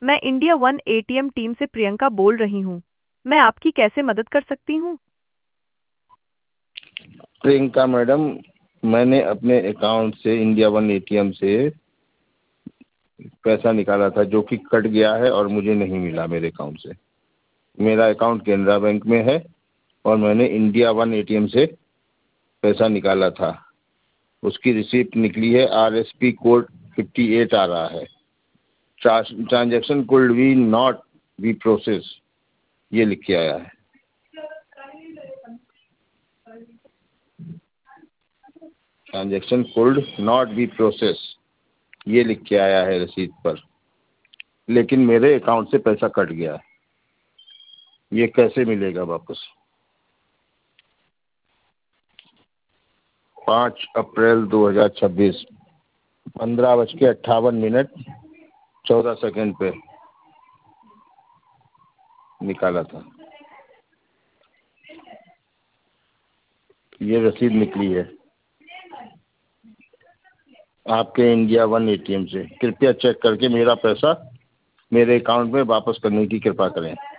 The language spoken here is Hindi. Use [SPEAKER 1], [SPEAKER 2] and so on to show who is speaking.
[SPEAKER 1] मैं इंडिया वन एटीएम टीम से प्रियंका बोल रही हूँ। मैं आपकी कैसे मदद कर सकती हूँ?
[SPEAKER 2] प्रियंका मैडम, मैंने अपने अकाउंट से इंडिया वन एटीएम से पैसा निकाला था जो कि कट गया है और मुझे नहीं मिला मेरे अकाउंट से। मेरा अकाउंट केनरा बैंक में है और मैंने इंडिया वन एटीएम से पैसा निकाला था। उसकी रिसीप्ट निकली है, RSP कोड 58 आ रहा है। Transaction could be not be process, ये लिख के आया है। Transaction could not be process, ये लिख के आया है रसीद पर, लेकिन मेरे अकाउंट से पैसा कट गया है। ये कैसे मिलेगा वापस? 5 अप्रैल 2026, 15:58 14 सेकंड पे निकाला था। ये रसीद निकली है आपके इंडिया वन एटीएम से। कृपया चेक करके मेरा पैसा मेरे अकाउंट में वापस करने की कृपा करें।